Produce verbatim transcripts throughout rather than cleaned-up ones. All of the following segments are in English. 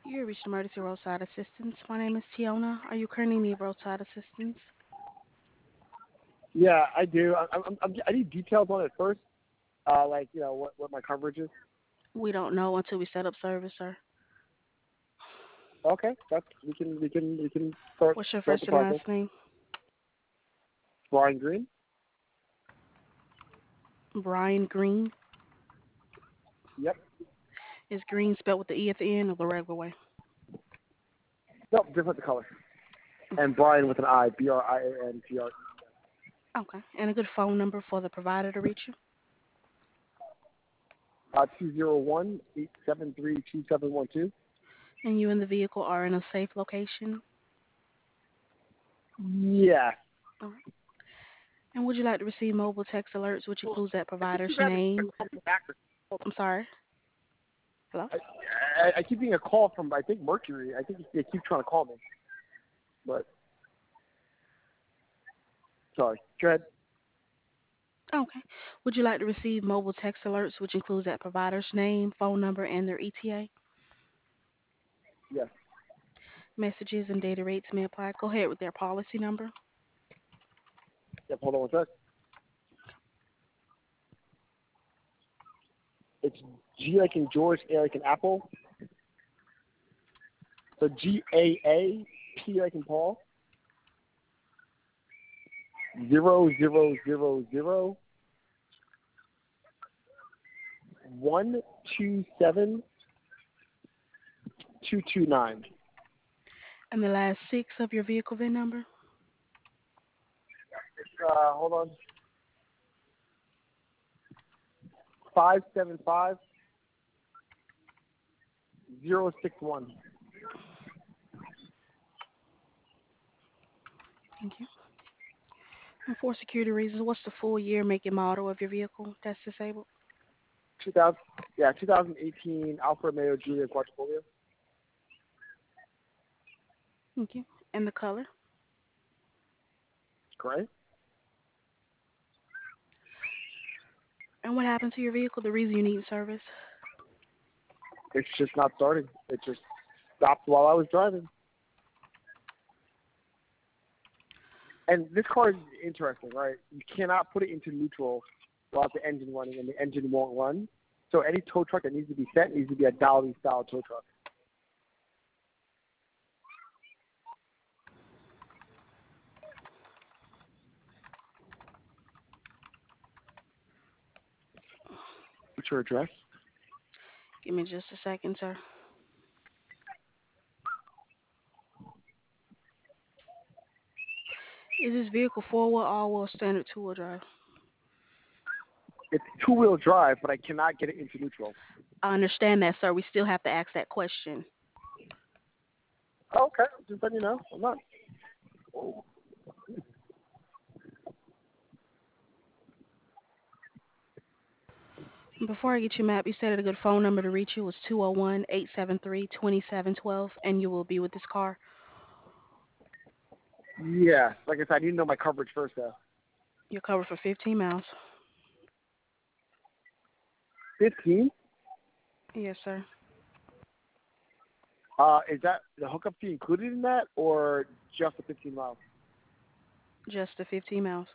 You reached emergency roadside assistance. My name is Tiona. Are you currently need roadside assistance? Yeah, I do. I, I'm, I'm, I need details on it first, uh, like you know what, what my coverage is. We don't know until we set up service, sir. Okay, that's we can we can we can start What's your start first the and last process. name? Brian Green. Brian Green. Yep. Is Green spelled with the E at the end or the regular way? Nope, different the color. And Brian with an I, B R I A N T R. Okay. And a good phone number for the provider to reach you? Uh, two zero one eight seven three two seven one two. And you and the vehicle are in a safe location? Yeah. All right. And would you like to receive mobile text alerts, which includes that I provider's keep having a name? call from back. I'm sorry. Hello? I, I, I keep getting a call from I think Mercury. I think they keep trying to call me, but sorry. Go ahead. Okay. Would you like to receive mobile text alerts, which includes that provider's name, phone number, and their E T A? Yes. Messages and data rates may apply. Go ahead with their policy number. Yep. Hold on one sec. It's G like in George, A like in Apple. So G A A P like in Paul. Zero zero zero zero one two seven two two nine. And the last six of your vehicle V I N number. Uh, hold on. Five seven five zero six one. Thank you. And for security reasons, what's the full year, make, and model of your vehicle that's disabled? Two thousand. Yeah, two thousand eighteen Alfa Romeo Giulia Quadrifoglio. Thank you. And the color? Correct. And what happened to your vehicle? The reason you need service? It's just not starting. It just stopped while I was driving. And this car is interesting, right? You cannot put it into neutral while the engine running, and the engine won't run. So any tow truck that needs to be sent needs to be a dolly style tow truck. What's your address? Give me just a second, sir. Is this vehicle four-wheel, all-wheel, standard two-wheel drive? It's two wheel drive, but I cannot get it into neutral. I understand that, sir. We still have to ask that question. Oh, okay, just letting you know. I'm not. Oh. Before I get you mapped, you said a good phone number to reach you was two oh one, eight seven three, two seven one two, and you will be with this car. Yeah, like I said, I need to know my coverage first, though. You're covered for fifteen miles. Fifteen. Yes, sir. Uh, is that the hookup fee included in that, or just the fifteen miles? Just the fifteen miles.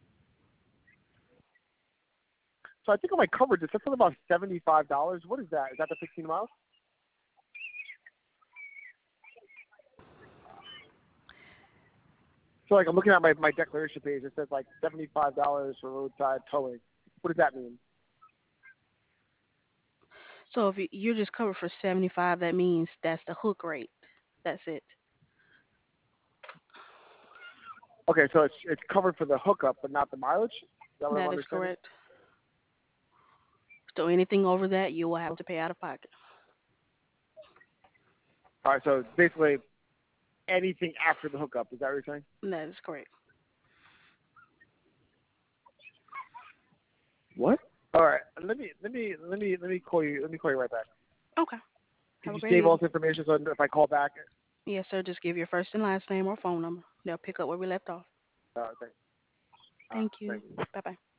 So I think on my coverage, it's something about seventy-five dollars. What is that? Is that the fifteen miles? So like I'm looking at my, my declaration page. It says like seventy-five dollars for roadside towing. What does that mean? So if you- you're just covered for seventy-five, that means that's the hook rate. That's it. Okay, so it's it's covered for the hookup, but not the mileage. Is that what I'm That is understanding? correct. So anything over that, you will have to pay out of pocket. All right, so basically anything after the hookup. Is that what you're saying? That is correct. What? All right, let me let me let me let me call you. Let me call you right back. Okay. Could Have a you great save all evening. this information so if I call back? Yes, sir. Just give your first and last name or phone number. They'll pick up where we left off. Uh, thanks. Uh, Thank you. thanks. Bye bye.